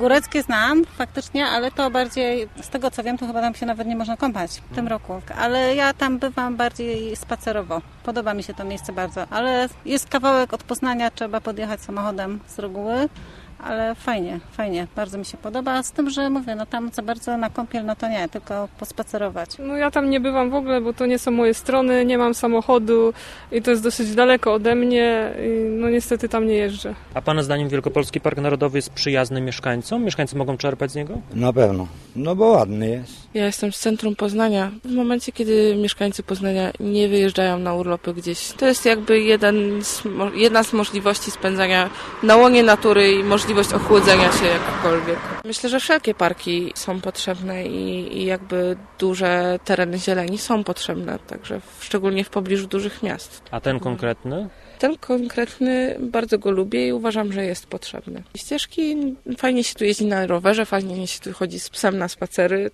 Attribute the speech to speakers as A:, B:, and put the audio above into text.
A: Góreckie znam faktycznie, ale to bardziej, z tego co wiem, to chyba tam się nawet nie można kąpać w tym roku. Ale ja tam bywam bardziej spacerowo. Podoba mi się to miejsce bardzo, ale jest kawałek od Poznania, trzeba podjechać samochodem z reguły. Ale fajnie, bardzo mi się podoba, z tym, że mówię, no tam za bardzo na kąpiel, no to nie, tylko pospacerować.
B: No ja tam nie bywam w ogóle, bo to nie są moje strony, nie mam samochodu i to jest dosyć daleko ode mnie i no niestety tam nie jeżdżę.
C: A pana zdaniem Wielkopolski Park Narodowy jest przyjazny mieszkańcom? Mieszkańcy mogą czerpać z niego?
D: Na pewno, no bo ładny jest.
E: Ja jestem z centrum Poznania. W momencie, kiedy mieszkańcy Poznania nie wyjeżdżają na urlopy gdzieś, to jest jakby jedna z możliwości spędzania na łonie natury i możliwość ochłodzenia się jakkolwiek. Myślę, że wszelkie parki są potrzebne i jakby duże tereny zieleni są potrzebne, także szczególnie w pobliżu dużych miast.
C: A ten konkretny?
E: Ten konkretny bardzo go lubię i uważam, że jest potrzebny. Ścieżki, fajnie się tu jeździ na rowerze, fajnie się tu chodzi z psem na spacery.